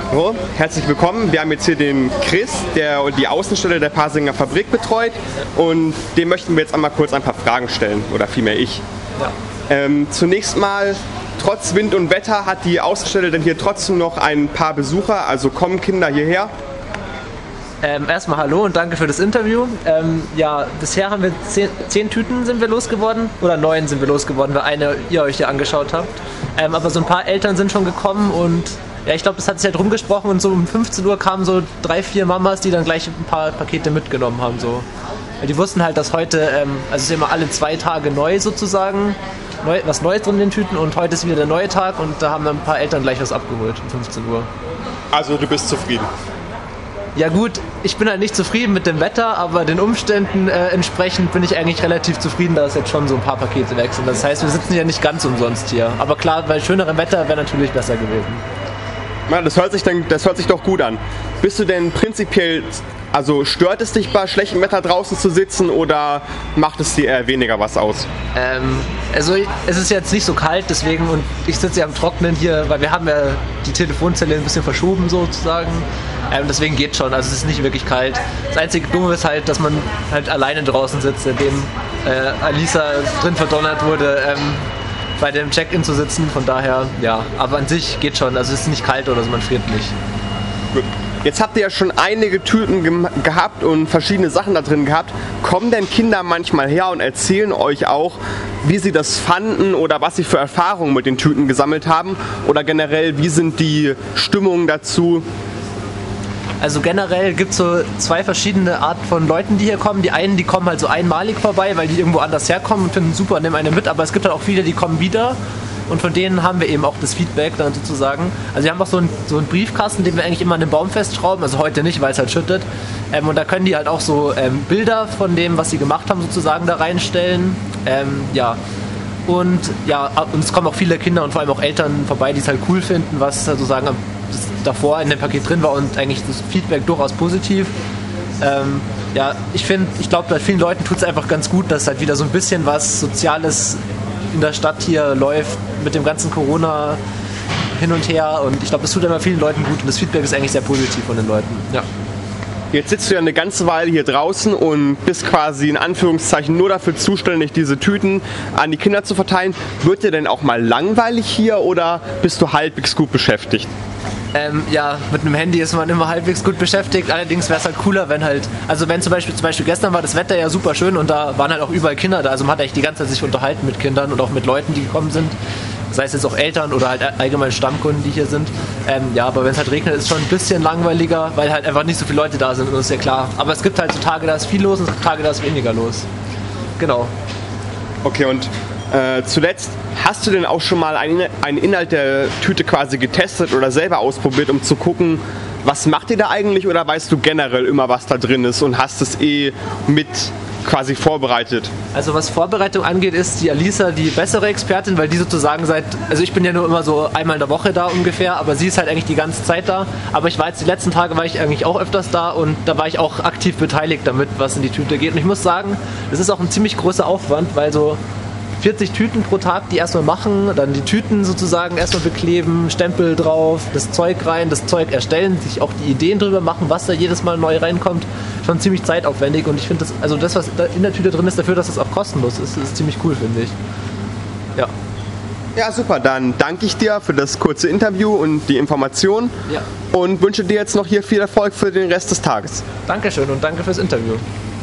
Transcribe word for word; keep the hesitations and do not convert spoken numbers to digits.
So, herzlich willkommen. Wir haben jetzt hier den Chris, der die Außenstelle der Pasinger Fabrik betreut, und dem möchten wir jetzt einmal kurz ein paar Fragen stellen, oder vielmehr ich. Ja. Ähm, zunächst mal, trotz Wind und Wetter hat die Außenstelle denn hier trotzdem noch ein paar Besucher, also kommen Kinder hierher? Ähm, erstmal hallo und danke für das Interview. Ähm, ja, bisher haben wir zehn, zehn Tüten sind wir losgeworden, oder neun sind wir losgeworden, weil eine ihr euch ja angeschaut habt. Ähm, aber so ein paar Eltern sind schon gekommen und ja, ich glaube, das hat sich halt rumgesprochen und so um fünfzehn Uhr kamen so drei, vier Mamas, die dann gleich ein paar Pakete mitgenommen haben. So. Die wussten halt, dass heute, ähm, also es ist immer alle zwei Tage neu sozusagen, neu, was Neues drin in den Tüten, und heute ist wieder der neue Tag und da haben dann ein paar Eltern gleich was abgeholt um fünfzehn Uhr. Also du bist zufrieden? Ja gut, ich bin halt nicht zufrieden mit dem Wetter, aber den Umständen äh, entsprechend bin ich eigentlich relativ zufrieden, dass jetzt schon so ein paar Pakete weg sind. Das heißt, wir sitzen ja nicht ganz umsonst hier. Aber klar, bei schönerem Wetter wäre natürlich besser gewesen. Ja, das hört sich dann, das hört sich doch gut an. Bist du denn prinzipiell, also stört es dich bei schlechtem Wetter draußen zu sitzen oder macht es dir eher weniger was aus? Ähm, also es ist jetzt nicht so kalt, deswegen, und ich sitze ja am Trocknen hier, weil wir haben ja die Telefonzelle ein bisschen verschoben sozusagen. Ähm, deswegen geht schon, also es ist nicht wirklich kalt. Das einzige Dumme ist halt, dass man halt alleine draußen sitzt, indem äh, Alisa drin verdonnert wurde, ähm, bei dem Check-in zu sitzen. Von daher, ja, aber an sich geht schon, also es ist nicht kalt oder so, man friert nicht. Gut. Jetzt habt ihr ja schon einige Tüten ge- gehabt und verschiedene Sachen da drin gehabt. Kommen denn Kinder manchmal her und erzählen euch auch, wie sie das fanden oder was sie für Erfahrungen mit den Tüten gesammelt haben? Oder generell, wie sind die Stimmungen dazu? Also generell gibt es so zwei verschiedene Arten von Leuten, die hier kommen. Die einen, die kommen halt so einmalig vorbei, weil die irgendwo anders herkommen und finden super und nehmen eine mit. Aber es gibt halt auch viele, die kommen wieder. Und von denen haben wir eben auch das Feedback dann sozusagen. Also wir haben auch so einen, so einen Briefkasten, den wir eigentlich immer an den Baum festschrauben. Also heute nicht, weil es halt schüttet. Ähm, und da können die halt auch so ähm, Bilder von dem, was sie gemacht haben, sozusagen da reinstellen. Ähm, ja. Und ja, und es kommen auch viele Kinder und vor allem auch Eltern vorbei, die es halt cool finden, was sozusagen das davor in dem Paket drin war, und eigentlich das Feedback durchaus positiv. Ähm, ja, ich finde, ich glaube, bei vielen Leuten tut es einfach ganz gut, dass halt wieder so ein bisschen was Soziales in der Stadt hier läuft mit dem ganzen Corona hin und her, und ich glaube, das tut immer vielen Leuten gut und das Feedback ist eigentlich sehr positiv von den Leuten. Ja. Jetzt sitzt du ja eine ganze Weile hier draußen und bist quasi in Anführungszeichen nur dafür zuständig, diese Tüten an die Kinder zu verteilen. Wird dir denn auch mal langweilig hier oder bist du halbwegs gut beschäftigt? Ähm, ja, mit einem Handy ist man immer halbwegs gut beschäftigt. Allerdings wäre es halt cooler, wenn halt, also wenn zum Beispiel, zum Beispiel gestern war das Wetter ja super schön und da waren halt auch überall Kinder da. Also man hat eigentlich die ganze Zeit sich unterhalten mit Kindern und auch mit Leuten, die gekommen sind. Sei es jetzt auch Eltern oder halt allgemein Stammkunden, die hier sind. Ähm, ja, aber wenn es halt regnet, ist es schon ein bisschen langweiliger, weil halt einfach nicht so viele Leute da sind, und das ist ja klar. Aber es gibt halt so Tage, da ist viel los, und es gibt Tage, da ist weniger los. Genau. Okay, und äh, zuletzt, hast du denn auch schon mal einen, einen Inhalt der Tüte quasi getestet oder selber ausprobiert, um zu gucken, was macht ihr da eigentlich, oder weißt du generell immer, was da drin ist und hast es eh mit quasi vorbereitet? Also was Vorbereitung angeht, ist die Alisa die bessere Expertin, weil die sozusagen seit, also ich bin ja nur immer so einmal in der Woche da ungefähr, aber sie ist halt eigentlich die ganze Zeit da. Aber ich war jetzt die letzten Tage, war ich eigentlich auch öfters da, und da war ich auch aktiv beteiligt damit, was in die Tüte geht. Und ich muss sagen, das ist auch ein ziemlich großer Aufwand, weil so vierzig Tüten pro Tag, die erstmal machen, dann die Tüten sozusagen erstmal bekleben, Stempel drauf, das Zeug rein, das Zeug erstellen, sich auch die Ideen drüber machen, was da jedes Mal neu reinkommt, schon ziemlich zeitaufwendig, und ich finde das, also das, was da in der Tüte drin ist, dafür, dass es auch kostenlos ist, ist ziemlich cool, finde ich. Ja. Ja, super, dann danke ich dir für das kurze Interview und die Information, ja, und wünsche dir jetzt noch hier viel Erfolg für den Rest des Tages. Dankeschön und danke fürs Interview.